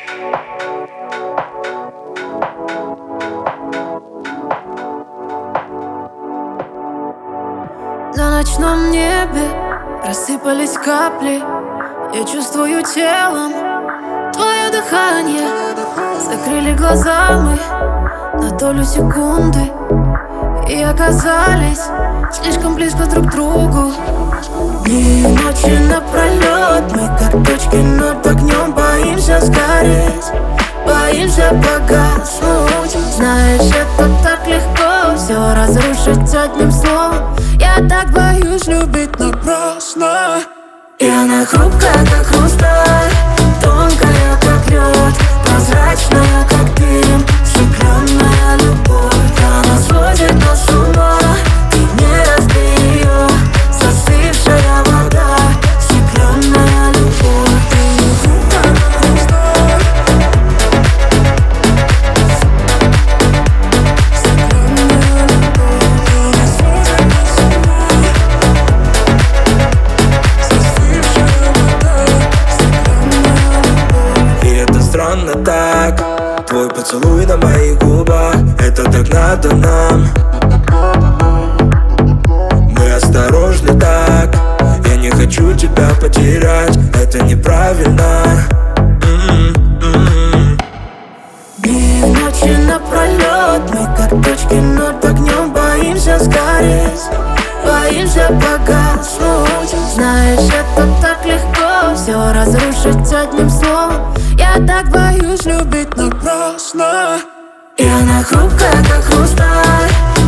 На ночном небе рассыпались капли. Я чувствую телом твое дыхание. Закрыли глаза мы на долю секунды и оказались слишком близко друг к другу. Дни и ночи напролет мы как точки над огнем. Боимся сгореть, боимся погаснуть. Знаешь, это так легко все разрушить одним словом. Я так боюсь любить напрасно. И она хрупкая, как хрусталь, тонкая, как лед, прозрачная, как дым, стеклянная любовь. Она сводит нас с ума, ты не разбей ее. Застывшая вода, стеклянная любовь. Ты хрупкая, как хрусталь, стеклянная любовь. Она сводит нас с ума. И это странно так, твой поцелуй на моих губах. Это так надо нам. Мы осторожны так, я не хочу тебя потерять. Это неправильно. Дни и ночи напролет мы как точки над огнем. Боимся сгореть, боимся погаснуть. Знаешь, это так легко все разрушить одним словом. Я так боюсь любить напрасно. И она хрупкая, как хрусталь,